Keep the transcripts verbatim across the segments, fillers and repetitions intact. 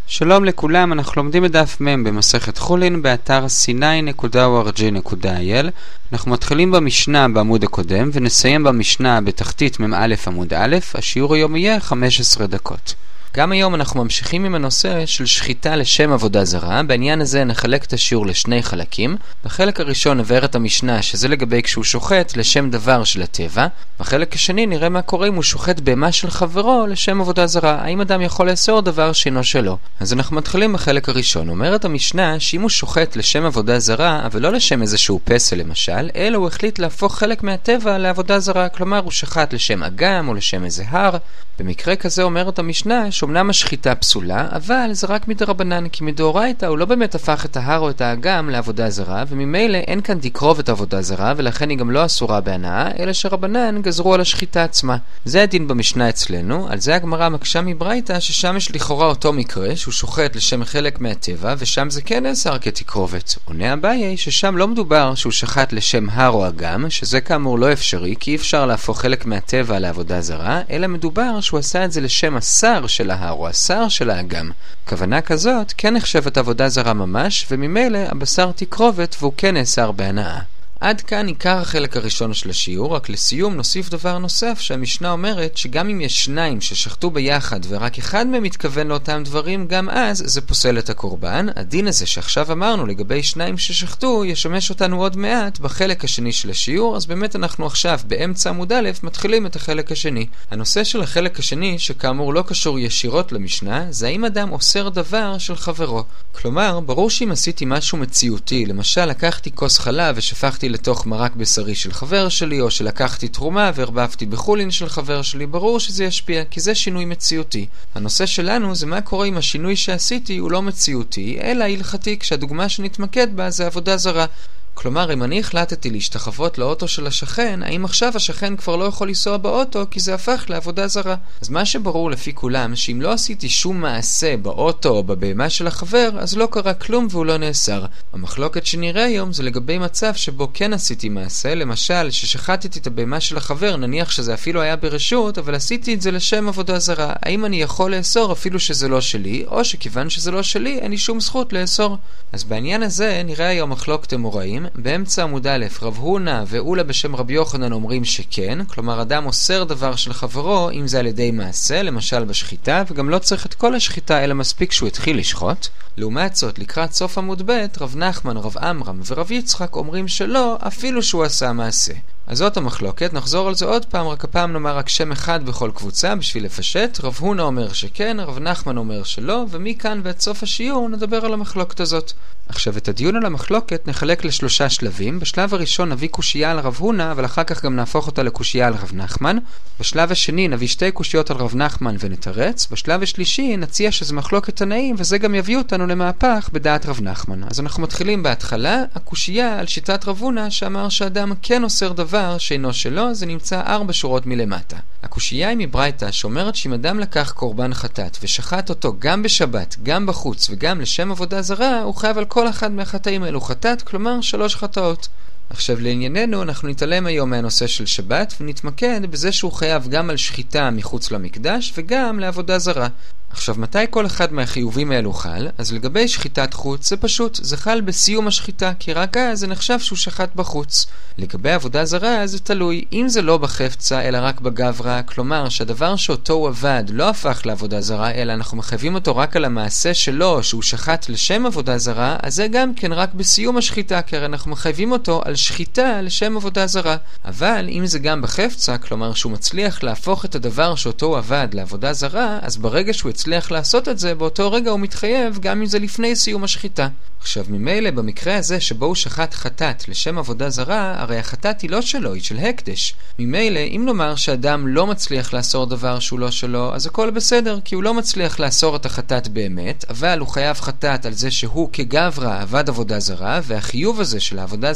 שלום לכולם, אנחנו לומדים את דף מ' במסכת חולין באתר סיני נקודה או אר ג'י נקודה איי אל. אנחנו מתחילים במשנה בעמוד הקודם ונסיים במשנה בתחתית מ' עמוד א'. השיעור היום יהיה חמש עשרה דקות. גם היום אנחנו ממשיכים עם הנושא של שחיטה לשם עבודה זרה. בעניין הזה נחלק את השיעור לשני חלקים. בחלק הראשון נבהר את המשנה שזה לגבי כשהוא שוחט לשם דבר של הטבע. בחלק השני נראה מה קורה אם הוא שוחט בהמה של חברו לשם עבודה זרה. האם אדם יכול לאסור דבר שאינו שלו? אז אנחנו מתחילים בחלק הראשון. אומרת המשנה שאם הוא שוחט לשם עבודה זרה, אבל לא לשם איזשהו פסל למשל, אלא הוא החליט להפוך חלק מהטבע לעבודה זרה. כלומר הוא שחט לשם אגם או לשם איזה הר. במקרה כזה אומרת המשנה שאומנם השחיטה פסולה, אבל זה רק מדרבנן, כי מדאורייתא הוא לא באמת הפך את ההר או את האגם לעבודה זרה, וממילא אין כאן תקרובת עבודה זרה, ולכן היא גם לא אסורה בהנאה, אלא שרבנן גזרו על השחיטה עצמה. זה הדין במשנה אצלנו. על זה הגמרא מקשה מברייתא ששם יש לכאורה אותו מקרה, שהוא שוחט לשם חלק מהטבע, ושם זה כן נאסר כתקרובת. עונה אביי ששם לא מדובר שהוא שחט לשם הר או אגם, שזה כאמור לא אפשרי, כי אי אפשר להפוך חלק מהטבע לעבודה זרה, אלא מדובר שהוא עשה את זה לשם השר של ההר או השר של האגם. כוונה כזאת כן נחשבת עבודה זרה ממש, וממילא הבשר תקרובת והוא כן נאסר בהנאה. עד כאן עיקר החלק הראשון של השיעור. רק לסיום נוסיף דבר נוסף שהמשנה אומרת שגם אם יש שניים ששחטו ביחד ורק אחד מהם מתכוון לאותם דברים, גם אז זה פוסל את הקורבן. הדין הזה שעכשיו אמרנו לגבי שניים ששחטו ישמש אותנו עוד מעט בחלק השני של השיעור. אז באמת אנחנו עכשיו באמצע עמוד א' מתחילים את החלק השני. הנושא של החלק השני, שכאמור לא קשור ישירות למשנה, זה האם אדם אוסר דבר של חברו. כלומר, ברור שאם עשיתי משהו מציאותי, למשל לקחתי כוס חלב ושפכתי לתוך מרק בשרי של חבר שלי, או שלקחתי תרומה והרבבתי בחולין של חבר שלי, ברור שזה ישפיע, כי זה שינוי מציאותי. הנושא שלנו זה מה קורה אם השינוי שעשיתי הוא לא מציאותי, אלא הלכתי, כשהדוגמה שנתמקד בה זה עבודה זרה. כלומר, אם אני החלטתי להשתחוות לאוטו של השכן, האם עכשיו השכן כבר לא יכול לנסוע באוטו כי זה הפך לעבודה זרה? אז מה שברור לפי כולם, שאם לא עשיתי שום מעשה באוטו או בבהמה של החבר, אז לא קרה כלום והוא לא נאסר. המחלוקת שנראה היום זה לגבי מצב שבו כן עשיתי מעשה, למשל ששחטתי את הבהמה של החבר, נניח שזה אפילו היה ברשות, אבל עשיתי את זה לשם עבודה זרה. האם אני יכול לאסור אפילו שזה לא שלי, או שכיוון שזה לא שלי אין לי שום זכות לאסור? אז בעניין הזה נראה היום מחלוקת אמוראים. באמצע עמוד א', רב הונא ואולה בשם רבי יוחנן אומרים שכן, כלומר אדם אוסר דבר של חברו אם זה על ידי מעשה, למשל בשחיטה, וגם לא צריך את כל השחיטה אלא מספיק שהוא התחיל לשחוט. לעומת זאת, לקראת סוף עמוד ב', רב נחמן, רב עמרם ורב יצחק אומרים שלא, אפילו שהוא עשה מעשה. אז זאת המחלוקת, נחזור על זה עוד פעם, רק הפעם נאמר רק שם אחד בכל קבוצה בשביל לפשט. רב הונא אומר שכן, רב נחמן אומר שלא, ומכאן ועד סוף השיעור נדבר על המחלוקת הזאת. עכשיו את הדיון על המחלוקת נחלק לשלושה שלבים. בשלב הראשון נביא קושייה על רב הונא, אבל אחר כך גם נהפוך אותה לקושייה על רב נחמן. בשלב השני נביא שתי קושיות על רב נחמן ונתרץ. בשלב השלישי נציע שזה מחלוקת תנאים, וזה גם יביא אותנו למהפך בדעת רב נחמן. אז אנחנו מתחילים בהתחלה, הקושייה על שיטת רב הונא שאמר שאדם כן אוסר דבר שאינו שלו, זה נמצא ארבע שורות מלמטה. הקושייה היא מברייתא שאומרת שאם אדם לקח קורבן חטאת ושחט אותו גם בשבת, גם בחוץ וגם לשם עבודה זרה, הוא חייב על כל אחד מהחטאים האלו חטאת, כלומר שלוש חטאות. עכשיו לענייננו אנחנו נתעלם היום מהנושא של שבת ונתמקד בזה שהוא חייב גם על שחיטה מחוץ למקדש וגם לעבודה זרה. עכשיו מתי כל אחד מהחיובים האלו חל? אז לגבי שחיטת חוץ זה פשוט, זה חל בסיום השחיטה, כי רק אז זה נחשב שהוא שחט בחוץ. לגבי עבודה זרה זה תלוי, אם זה לא בחפצה אלא רק בגברה, כלומר שהדבר שאותו הוא עבד לא הפך לעבודה זרה, אלא אנחנו מחייבים אותו רק על המעשה שלו שהוא שחט לשם עבודה זרה, אז זה גם כן רק בסיום השחיטה, כי אנחנו מחייבים אותו על שחיטה לשם עבודה זרה. אבל אם זה גם בחפצה, כלומר שהוא מצליח להפוך את הדבר שאותו הוא עבד לעבודה זרה, אז ברגע שהוא הצליח לעשות את זה, באותו רגע הוא מתחייב גם אם זה לפני סיום השחיטה. עכשיו ממילא במקרה הזה שבו הוא שחט חטאת לשם עבודה זרה, הרי החטאת היא לא שלו, היא של הקדש. ממילא אם נאמר שאדם לא מצליח לאסור דבר שהוא לא שלו, אז הכל בסדר, כי הוא לא מצליח לאסור את החטאת באמת, אבל הוא חייב חטאת על זה שהוא כגברה עבד עבודה זרה, והחיוב הזה של העבודה זרה וגם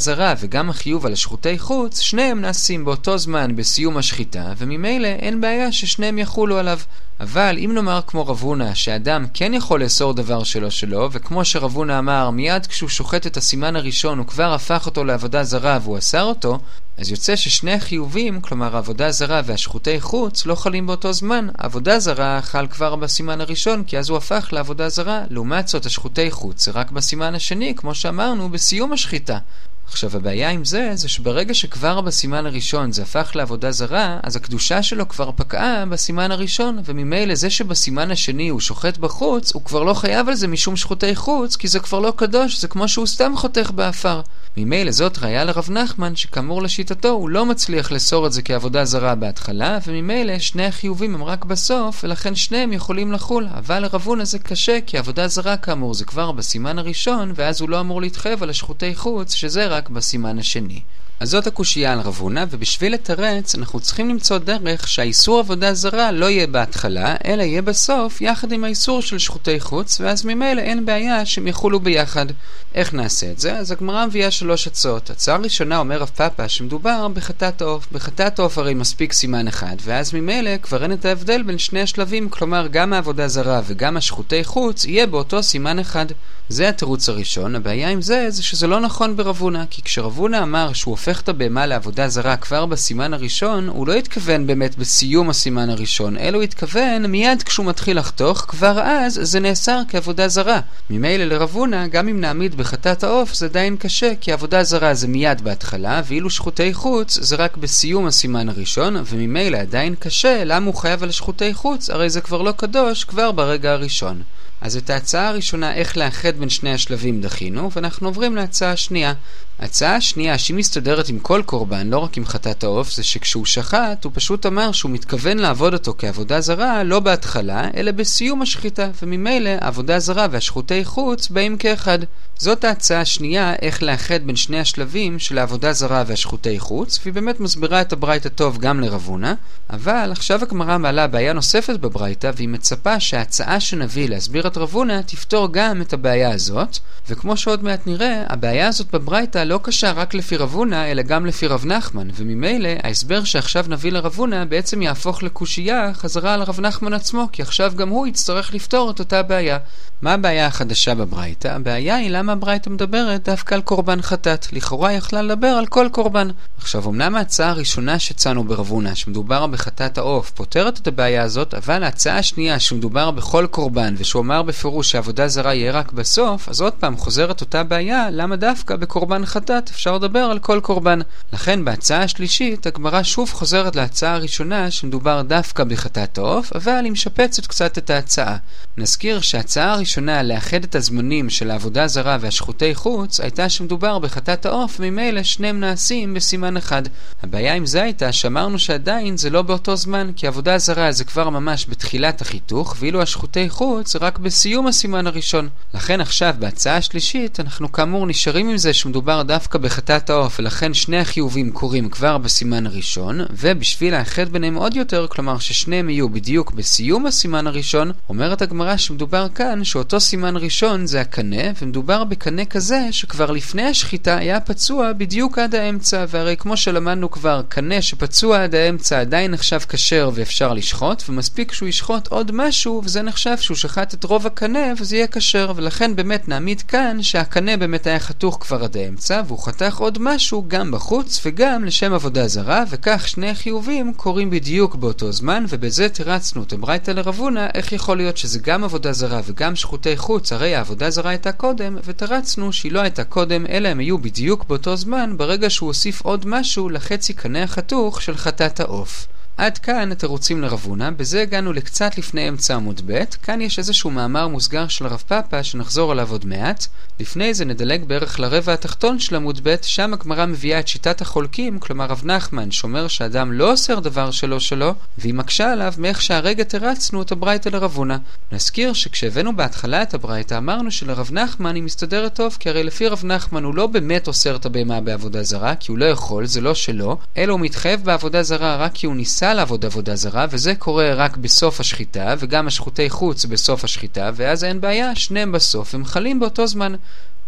וגם החיוב על השחוטי חוץ, שניהם נעשים באותו זמן בסיום השחיטה, וממילא אין בעיה ששניהם יחולו עליו. אבל אם נאמר כמו רב הונא שאדם כן יכול לאסור דבר שלו שלו, וכמו שרב הונא אמר מיד כשהוא שוחט את הסימן הראשון הוא כבר הפך אותו לעבודה זרה והוא אסר אותו, אז יוצא ששני החיובים, כלומר העבודה זרה והשחוטי חוץ, לא חלים באותו זמן. העבודה זרה חל כבר בסימן הראשון כי אז הוא הפך לעבודה זרה, לעומת זאת השחוטי חוץ רק בסימן השני, כמו שאמרנו, בסיום השחיטה. עכשיו הבעיה עם זה, זה שברגע שכבר בסימן הראשון זה הפך לעבודה זרה, אז הקדושה שלו כבר פקעה בסימן הראשון, וממילא זה שבסימן השני הוא שוחט בחוץ, הוא כבר לא חייב על זה משום שחוטי חוץ, כי זה כבר לא קדוש, זה כמו שהוא סתם חותך באפר. ממילא זאת ראיה לרב נחמן, שכאמור לשיטתו הוא לא מצליח לסור את זה כעבודה זרה בהתחלה, וממילא שני החיובים הם רק בסוף, ולכן שניהם יכולים לחול. אבל לרב הונא זה קשה, כי עבודה זרה כאמור זה כבר בסימן הראשון, ואז הוא לא אמור להתחייב על השחוטי חוץ, שזה רק בסימן השני. אז זאת הקושייה על רב הונא, ובשביל לתרץ אנחנו צריכים למצוא דרך שהאיסור עבודה זרה לא יהיה בהתחלה, אלא יהיה בסוף יחד עם האיסור של שחוטי חוץ, ואז ממילא אין בעיה שהם יחולו ביחד. איך נעשה את זה? אז הגמרא מביאה שלוש הצעות. הצעה ראשונה אומר רב פאפא שמדובר בחטאת העוף. בחטאת העוף הרי מספיק סימן אחד, ואז ממילא כבר אין את ההבדל בין שני השלבים, כלומר גם העבודה זרה וגם השחוטי חוץ יהיה באותו סימן אחד. זה התירוץ הראשון. הבעיה עם זה זה שזה לא נכון ברב הונא, כי כשרב הונא אמר שהוא הופך את הבהמה לעבודה זרה כבר בסימן הראשון, הוא לא התכוון באמת בסיום הסימן הראשון, אלא הוא התכוון מיד כשהוא מתחיל לחתוך, כבר אז זה נאסר כעבודה זרה. ממילא לרב הונא, גם אם נעמיד בחטאת העוף זה עדיין קשה, כי עבודה זרה זה מיד בהתחלה, ואילו שחוטי חוץ זה רק בסיום הסימן הראשון, וממילא עדיין קשה. למה הוא חייב על שחוטי חוץ? הרי זה כבר לא קדוש כבר ברגע הראשון. אז את ההצעה הראשונה איך לאחד בין שני השלבים דחינו, ואנחנו עוברים להצעה השנייה. ההצעה השנייה שהיא מסתדרת עם כל קורבן, לא רק עם חטאת העוף, זה שכשהוא שחט הוא פשוט אמר שהוא מתכוון לעבוד אותו כעבודה זרה לא בהתחלה אלא בסיום השחיטה, וממילא העבודה זרה והשחוטי חוץ באים כאחד. זאת ההצעה השנייה איך לאחד בין שני השלבים של העבודה זרה והשחוטי חוץ, והיא באמת מסבירה את הברייתא טוב גם לרב הונא. אבל עכשיו הגמרא מעלה בעיה נוספת בברייתא, והיא מצפה שההצעה שנביא להסביר את רב הונא תפתור גם את הבעיה הזאת, וכמו שעוד מעט נראה, הבעיה הזאת בברייתא לא קשה רק לפי רב הונא אלא גם לפי רב נחמן, וממילא ההסבר שעכשיו נביא לרב הונא בעצם יהפוך לקושייה חזרה על רב נחמן עצמו, כי עכשיו גם הוא יצטרך לפתור את אותה בעיה. מה הבעיה החדשה בברייתא? הבעיה היא למה הברייתא מדברת דווקא על קורבן חטאת. לכאורה יכלה לדבר על כל קורבן. עכשיו אמנם ההצעה הראשונה שצאנו ברב הונא שמדובר בחטאת העוף פותרת את הבעיה הזאת, אבל ההצעה השנייה שמדובר בכל קורבן ושהוא אמר בפירוש שהעבודה זרה יהיה רק בסוף, אז עוד פעם חוזרת אותה בעיה, למה דווקא בקורבן חטאת אפשר לדבר על כל קורבן. לכן בהצעה השלישית הגמרא שוב חוזרת להצעה הראשונה שמדובר דווקא בחטאת העוף, אבל היא משפצת קצת את ההצעה. נזכיר שההצעה הראשונה לאחד את הזמנים של העבודה זרה והשחוטי חוץ הייתה שמדובר בחטאת העוף, ממילא שניהם נעשים בסימן אחד. הבעיה עם זה הייתה שאמרנו שעדיין זה לא באותו זמן, כי עבודה זרה זה כבר ממש בתחילת החיתוך, ואילו השחוטי חוץ רק בסיום הסימן הראשון. לכן עכשיו בהצעה השלישית אנחנו כאמור נשארים עם זה שמדובר דווקא בחטאת העוף, ולכן שני החיובים קורים כבר בסימן הראשון, ובשביל לאחד ביניהם עוד יותר, כלומר ששניהם יהיו בדיוק בסיום הסימן הראשון, אומרת הגמרא שמדובר כאן שאותו סימן ראשון זה הקנה, ומדובר בקנה כזה שכבר לפני השחיטה היה פצוע בדיוק עד האמצע, והרי כמו שלמדנו כבר, קנה שפצוע עד האמצע עדיין נחשב כשר ואפשר לשחוט, ומספיק שהוא ישחוט עוד משהו וזה נחשב שהוא שחט את רוב הקנה וזה יהיה כשר, ולכן באמת נעמיד כאן שהקנה באמת היה חתוך כבר עד האמצע והוא חתך עוד משהו גם בחוץ וגם לשם עבודה זרה, וכך שני החיובים קורים בדיוק באותו זמן, ובזה תרצנו את הברייתא לרב הונא איך יכול להיות שזה גם עבודה זרה וגם שחוטי חוץ, הרי העבודה זרה הייתה קודם, ותרצנו שהיא לא הייתה קודם אלא הם היו בדיוק באותו זמן ברגע שהוא הוסיף עוד משהו לחצי קנה החתוך של חטאת העוף. עד כאן התירוצים לרב הונא. בזה הגענו לקצת לפני אמצע עמוד ב'. כאן יש איזשהו מאמר מוסגר של רב פאפא שנחזור עליו עוד מעט. לפני זה נדלג בערך לרבע התחתון של עמוד ב', שם הגמרא מביאה את שיטת החולקים, כלומר רב נחמן שאומר שאדם לא אוסר דבר שלו שלו, והיא מקשה עליו מאיך שהרגע תרצנו את הברייתא לרב הונא. נזכיר שכשהבאנו בהתחלה את הברייתא אמרנו שלרב נחמן היא מסתדרת טוב, כי הרי לפי רב נחמן הוא לא באמת אוסר את הבהמה בעבודה זרה, כי הוא לא יכול, זה לא שלו, אלא הוא מתחייב בעבודה זרה רק כי הוא ניסה לעבוד עבודה זרה, וזה קורה רק בסוף השחיטה, וגם השחוטי חוץ בסוף השחיטה, ואז אין בעיה, שניהם בסוף הם חלים באותו זמן.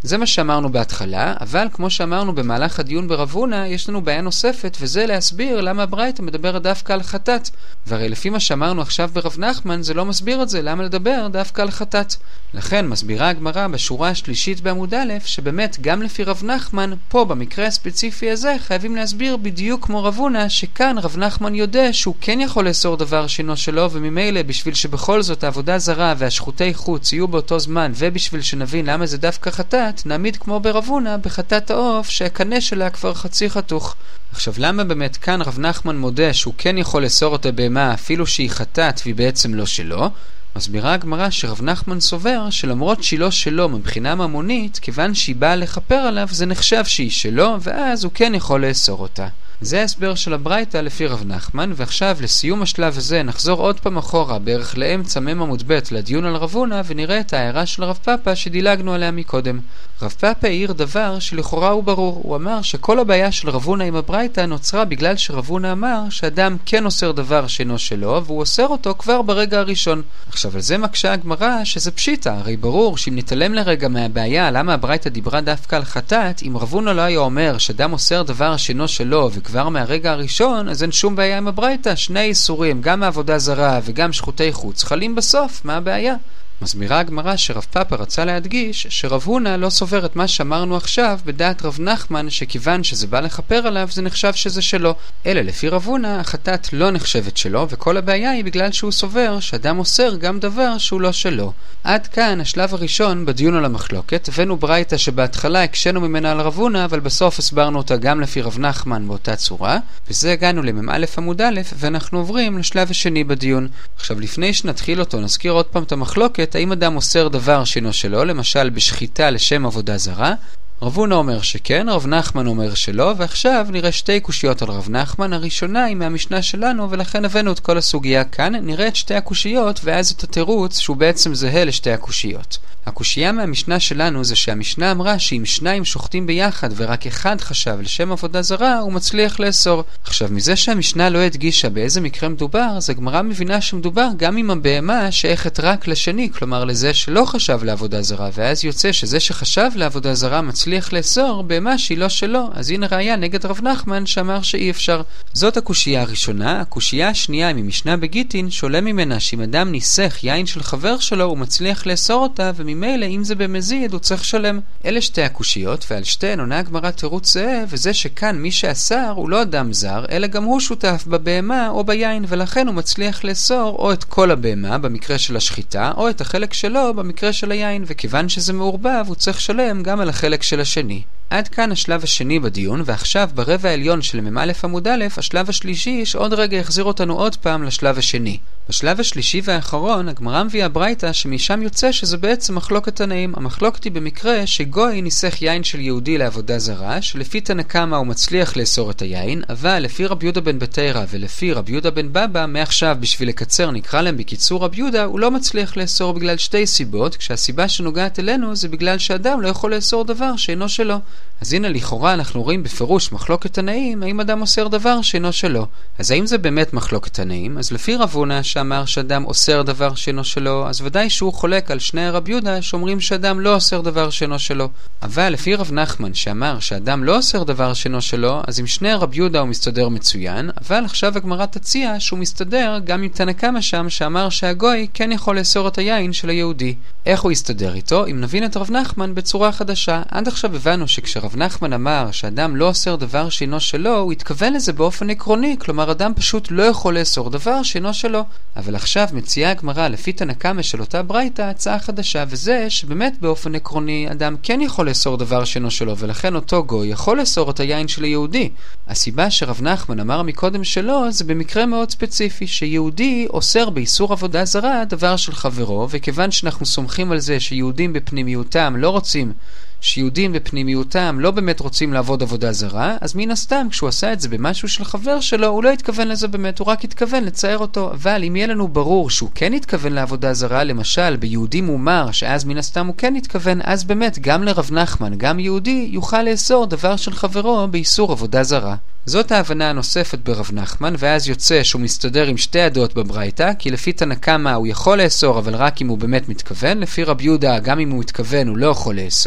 זה מה שאמרנו בהתחלה, אבל כמו שאמרנו במהלך הדיון ברב הונא, יש לנו בעיה נוספת, וזה להסביר למה הברייתא מדברת דווקא על חטאת. והרי לפי מה שאמרנו עכשיו ברב נחמן, זה לא מסביר את זה, למה לדבר דווקא על חטאת. לכן מסבירה הגמרא בשורה השלישית בעמוד א', שבאמת גם לפי רב נחמן, פה במקרה הספציפי הזה, חייבים להסביר בדיוק כמו רב הונא, שכאן רב נחמן יודע שהוא כן יכול לאסור דבר שאינו שלו, וממילא בשביל שבכל זאת העבודה זרה והשחוטי חוץ יהיו באותו זמן, ובשביל שנבין למה זה דווקא חטאת, נעמיד כמו ברב הונא בחטאת העוף שהקנה שלה כבר חצי חתוך. עכשיו למה באמת כאן רב נחמן מודה שהוא כן יכול לאסור את הבהמה אפילו שהיא חטאת והיא בעצם לא שלו? מסבירה הגמרא שרב נחמן סובר שלמרות שהיא לא שלו מבחינה ממונית, כיוון שהיא באה לחפר עליו זה נחשב שהיא שלו, ואז הוא כן יכול לאסור אותה. זה ההסבר של הברייתא לפי רב נחמן, ועכשיו לסיום השלב הזה נחזור עוד פעם אחורה בערך לאמצע מ' עמוד ב' לדיון על רב הונא, ונראה את ההערה של רב פאפא שדילגנו עליה מקודם. רב פאפא העיר דבר שלכאורה הוא ברור. הוא אמר שכל הבעיה של רב הונא עם הברייתא נוצרה בגלל שרב הונא אמר שאדם כן אוסר דבר שאינו שלו, והוא אוסר אותו כבר ברגע הראשון. עכשיו על זה מקשה הגמרא שזה פשיטא, הרי ברור שאם נתעלם לרגע מהבעיה למה הברייתא דיברה דווקא על חטאת, אם רב הונא לא היה אומר שאדם אוסר דבר שאינו שלו וכבר מהרגע הראשון, אז אין שום בעיה עם הברייתא. שני איסורים, גם העבודה זרה וגם שחוטי חוץ, חלים בסוף. מה הבעיה? מסבירה הגמרא שרב פאפא רצה להדגיש שרב הונא לא סובר את מה שאמרנו עכשיו בדעת רב נחמן, שכיוון שזה בא לחפר עליו זה נחשב שזה שלו. אלא לפי רב הונא החטאת לא נחשבת שלו, וכל הבעיה היא בגלל שהוא סובר שאדם אוסר גם דבר שהוא לא שלו. עד כאן השלב הראשון בדיון על המחלוקת. הבאנו ברייתא שבהתחלה הקשנו ממנה על רב הונא, אבל בסוף הסברנו אותה גם לפי רב נחמן באותה צורה, וזה הגענו למ"א עמוד א', ואנחנו עוברים לשלב השני בדיון. עכשיו לפני שנתחיל אותו נזכיר עוד פעם את המחלוקת, האם אדם אוסר דבר שאינו שלו, למשל בשחיטה לשם עבודה זרה. רב הונא אומר שכן, רב נחמן אומר שלא, ועכשיו נראה שתי קושיות על רב נחמן. הראשונה היא מהמשנה שלנו, ולכן הבאנו את כל הסוגיה כאן. נראה את שתי הקושיות ואז את התירוץ שהוא בעצם זהה לשתי הקושיות. הקושייה מהמשנה שלנו זה שהמשנה אמרה שאם שניים שוחטים ביחד ורק אחד חשב לשם עבודה זרה, הוא מצליח לאסור. עכשיו מזה שהמשנה לא הדגישה באיזה מקרה מדובר, אז הגמרא מבינה שמדובר גם עם הבהמה שייכת רק לשני, כלומר לזה שלא חשב לעבודה זרה, ואז יוצא שזה שחשב לעבודה זרה מצליח לאסור בהמה שהיא לא שלו. אז הנה ראיה נגד רב נחמן שאמר שאי אפשר. זאת הקושייה הראשונה. הקושייה השנייה היא ממשנה בגיטין, שעולה ממנה שאם אדם ניסח יין של חבר שלו הוא מצליח לאסור אותה, וממילא אם זה במזיד הוא צריך לשלם. אלה שתי הקושיות, ועל שתיהן עונה הגמרא תירוץ זהה, וזה שכאן מי שאסר הוא לא אדם זר, אלא גם הוא שותף בבהמה או ביין, ולכן הוא מצליח לאסור או את כל הבהמה במקרה של השחיטה, או את החלק שלו במקרה של היין, וכיוון שזה מעורבב הוא צריך לשלם גם על החלק של השני. עד כאן השלב השני בדיון, ועכשיו ברבע העליון של מ"א עמוד א', השלב השלישי שעוד רגע יחזיר אותנו עוד פעם לשלב השני. בשלב השלישי והאחרון הגמרא מביאה ברייתא שמשם יוצא שזה בעצם מחלוקת תנאים. המחלוקת היא במקרה שגוי ניסח יין של יהודי לעבודה זרה, שלפי תנא קמא הוא מצליח לאסור את היין, אבל לפי רבי יהודה בן בתרא ולפי רבי יהודה בן בבא, מעכשיו בשביל לקצר נקרא להם בקיצור רבי יהודה, הוא לא מצליח לאסור בגלל שתי סיבות, כשהסיבה שנוגעת אלינו זה בגלל שאדם לא יכול לאסור דבר שאינו שלו. אז הנה לכאורה אנחנו רואים בפירוש מחלוקת תנאים, האם אדם אוסר דבר שאינו שלו. אז האם זה באמת מחלוקת תנאים? אז לפי רב הונא שאמר שאדם אוסר דבר שאינו שלו, אז ודאי שהוא חולק על שני רבי יהודה שאומרים שאדם לא אוסר דבר שאינו שלו. אבל לפי רב נחמן שאמר שאדם לא אוסר דבר שאינו שלו, אז עם שני רבי יהודה הוא מסתדר מצוין, אבל עכשיו הגמרא תציע שהוא מסתדר גם עם תנא קמא שם שאמר שהגוי כן יכול לאסור את היין של היהודי. איך הוא יסתדר איתו? אם נבין את רב נחמן בצורה חדשה. עד עכשיו הבנו שכשרב נחמן אמר שאדם לא אוסר דבר שאינו שלו, הוא התכוון לזה באופן עקרוני, כלומר אדם פשוט לא יכול לאסור דבר שאינו שלו. אבל עכשיו מציעה הגמרא לפי תנא קמא של אותה ברייתא הצעה חדשה, וזה שבאמת באופן עקרוני אדם כן יכול לאסור דבר שאינו שלו, ולכן אותו גוי יכול לאסור את היין של היהודי. הסיבה שרב נחמן אמר מקודם שלו זה במקרה מאוד ספציפי, שיהודי אוסר באיסור עבודה זרה דבר של חברו, וכיוון שאנחנו סומכים על זה שיהודים בפנימיותם לא רוצים שיהודים בפנימיותם לא באמת רוצים לעבוד עבודה זרה, אז מן הסתם כשהוא עשה את זה במשהו של חבר שלו, הוא לא התכוון לזה באמת, הוא רק התכוון לצייר אותו. אבל אם יהיה לנו ברור שהוא כן התכוון לעבודה זרה, למשל ביהודי מומר, שאז מן הסתם הוא כן התכוון, אז באמת גם לרב נחמן, גם יהודי, יוכל לאסור דבר של חברו באיסור עבודה זרה. זאת ההבנה הנוספת ברב נחמן, ואז יוצא שהוא מסתדר עם שתי הדעות בברייתא, כי לפי תנא קמא הוא יכול לאסור אבל רק אם הוא באמת מתכוון, לפי רבי יהודה גם אם הוא מתכוון הוא לא יכול לאסור,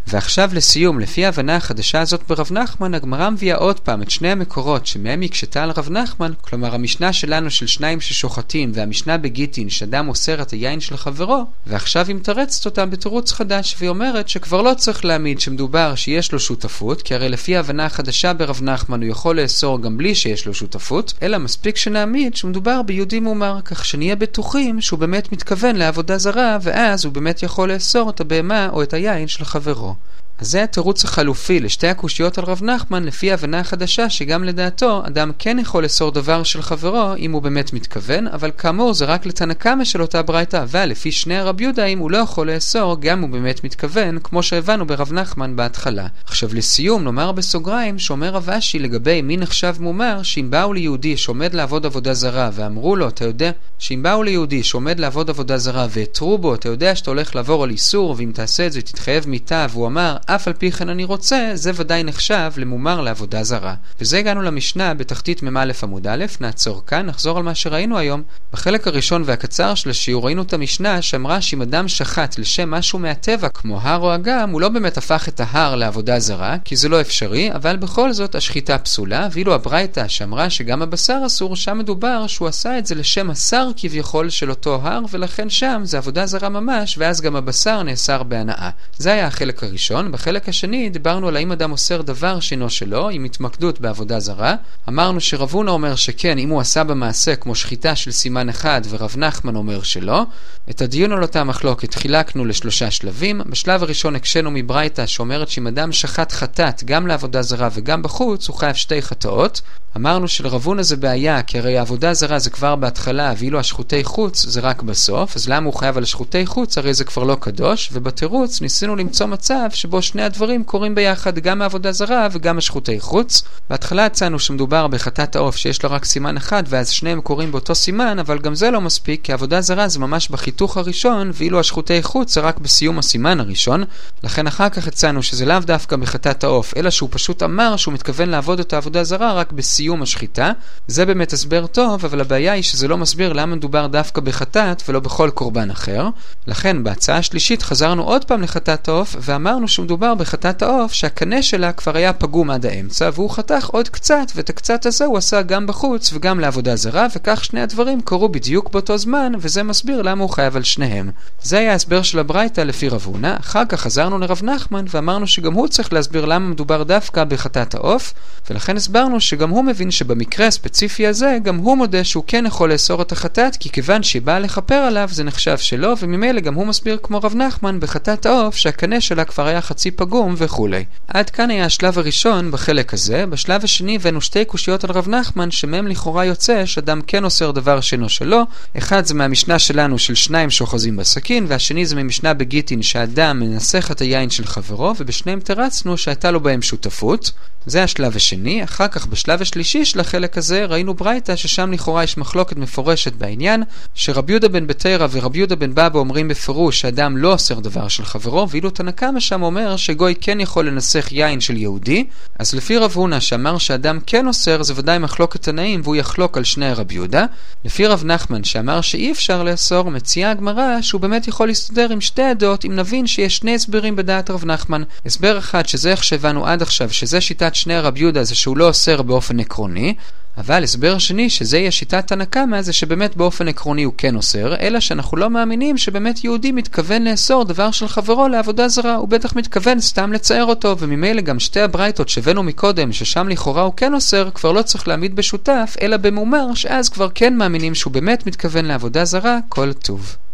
ועכשיו לסיום, לפי ההבנה החדשה הזאת ברב נחמן, הגמרא מביאה עוד פעם את שני המקורות שמהם הקשתה על רב נחמן, כלומר המשנה שלנו של שניים ששוחטים והמשנה בגיטין שאדם אוסר את היין של חברו, ועכשיו היא מתרצת אותם בתירוץ חדש, והיא אומרת שכבר לא צריך להעמיד שמדובר שיש לו שותפות, כי הרי לפי ההבנה החדשה ברב נחמן הוא יכול לאסור גם בלי שיש לו שותפות, אלא מספיק שנעמיד שמדובר ביהודי מומר, כך שנהיה בטוחים שהוא באמת מתכוון לעבודה זרה, ואז הוא באמת יכול לאסור את הבהמה או את היין של חברו. אז זה התירוץ החלופי לשתי הקושיות על רב נחמן לפי ההבנה החדשה שגם לדעתו אדם כן יכול לאסור דבר של חברו אם הוא באמת מתכוון, אבל כאמור זה רק לתנא קמא של אותה ברייתא, אבל לפי שני הרב יהודאים הוא לא יכול לאסור גם הוא באמת מתכוון, כמו שהבנו ברב נחמן בהתחלה. עכשיו לסיום נאמר בסוגריים שאומר רב אשי לגבי מי נחשב מומר, שאם באו ליהודי שעומד לעבוד עבודה זרה ואמרו לו, אתה יודע, שאם באו ליהודי שעומד לעבוד עבודה זרה והתרו בו, אתה יודע שאתה הולך לעבור על איסור, ואם תעשה את זה תתחייב מיתה, והוא אמר אף על פי כן אני רוצה, זה ודאי נחשב למומר לעבודה זרה. וזה הגענו למשנה בתחתית מ"א עמוד א', נעצור כאן, נחזור על מה שראינו היום. בחלק הראשון והקצר של השיעור ראינו את המשנה שאמרה שאם אדם שחט לשם משהו מהטבע כמו הר או אגם, הוא לא באמת הפך את ההר לעבודה זרה, כי זה לא אפשרי, אבל בכל זאת השחיטה פסולה, ואילו הברייתא שאמרה שגם הבשר אסור, שם מדובר שהוא עשה את זה לשם השר כביכול של אותו הר, ולכן שם זה עבודה זרה ממש, ואז גם הבשר נאסר בהנאה. זה היה החלק הראשון. בחלק השני דיברנו על האם אדם אוסר דבר שאינו שלו, עם התמקדות בעבודה זרה. אמרנו שרב הונא אומר שכן, אם הוא עשה במעשה כמו שחיטה של סימן אחד, ורב נחמן אומר שלא. את הדיון על אותה מחלוקת חילקנו לשלושה שלבים. בשלב הראשון הקשנו מברייתא שאומרת שאם אדם שחט חטאת גם לעבודה זרה וגם בחוץ, הוא חייב שתי חטאות. אמרנו שלרב הונא זה בעיה, כי הרי העבודה זרה זה כבר בהתחלה, ואילו השחוטי חוץ זה רק בסוף, אז למה הוא חייב על השחוטי חוץ? הרי זה כבר לא קדוש, ובתירוץ ניסינו למצוא מצב שבו שני הדברים קורים ביחד, גם העבודה זרה וגם השחוטי חוץ. בהתחלה הצענו שמדובר בחטאת העוף שיש לו רק סימן אחד, ואז שניהם קורים באותו סימן, אבל גם זה לא מספיק, כי העבודה זרה זה ממש בחיתוך הראשון, ואילו השחוטי חוץ זה רק בסיום הסימן הראשון. לכן אחר כך הצענו שזה לאו דווקא בחטאת העוף, אלא שהוא פשוט אמר שהוא מתכוון לעבוד את העבודה זרה רק בסיום השחיטה. זה באמת הסבר טוב, אבל הבעיה היא שזה לא מסביר למה מדובר דווקא בחטאת ולא בכל קורבן אחר. לכן בהצעה השלישית חזרנו עוד פעם לחטאת העוף, ואמרנו שמדובר בחטאת העוף שהקנה שלה כבר היה פגום עד האמצע, והוא חתך עוד קצת, ואת הקצת הזה הוא עשה גם בחוץ וגם לעבודה זרה, וכך שני הדברים קרו בדיוק באותו זמן, וזה מסביר למה הוא חייב על שניהם. זה היה ההסבר של הברייתא לפי רב הונא. אחר כך חזרנו לרב נחמן ואמרנו שגם הוא צריך להסביר למה מדובר דווקא בחטאת העוף, ולכן הסברנו שגם הוא מבין שבמקרה הספציפי הזה גם הוא מודה שהוא כן יכול לאסור את החטאת, כי כיוון שהיא באה לכפר עליו זה נחשב שלא, וממילא גם הוא מסביר כמו רב נחמן בחטאת העוף שהקנה שלה כבר היה חצי פגום וכו'. עד כאן היה השלב הראשון בחלק הזה. בשלב השני הבאנו שתי קושיות על רב נחמן שמהם לכאורה יוצא שאדם כן אוסר דבר שאינו שלו. אחד זה מהמשנה שלנו של שניים שאוחזים בסכין, והשני זה ממשנה בגיטין שאדם מנסח את היין של חברו, ובשניהם תרצנו שהייתה לו בהם שותפות. זה השלב השני. אחר כך בשלב השלישי של החלק הזה ראינו ברייתא ששם לכאורה יש מחלוקת מפורשת בעניין, שרב יהודה בן בתרא ורב יהודה בן בבא אומרים בפירוש שאדם לא אוסר דבר של חברו, ואילו תנא קמא שם אומר שגוי כן יכול לנסח יין של יהודי. אז לפי רב הונא שאמר שאדם כן אוסר זה ודאי מחלוקת תנאים, והוא יחלוק על שני רב יהודה. לפי רב נחמן שאמר שאי אפשר לאסור, מציעה הגמרא שהוא באמת יכול להסתדר עם שתי הדעות אם נבין שיש שני הסברים בדעת רב נחמן. הסבר אחד שזה איך שהבנו עד עכשיו, שזה שיטת שני רב יהודה, זה שהוא לא אוסר באופן עקרוני, אבל הסבר שני שזה יהיה שיטת תנא קמא זה שבאמת באופן עקרוני הוא כן אוסר, אלא שאנחנו לא מאמינים שבאמת יהודי מתכוון לאסור דבר של חברו לעבודה זרה, הוא בטח מתכוון סתם לצייר אותו, וממילא גם שתי הברייתות שהבאנו מקודם ששם לכאורה הוא כן אוסר כבר לא צריך להעמיד בשותף אלא במומר, שאז כבר כן מאמינים שהוא באמת מתכוון לעבודה זרה. כל טוב.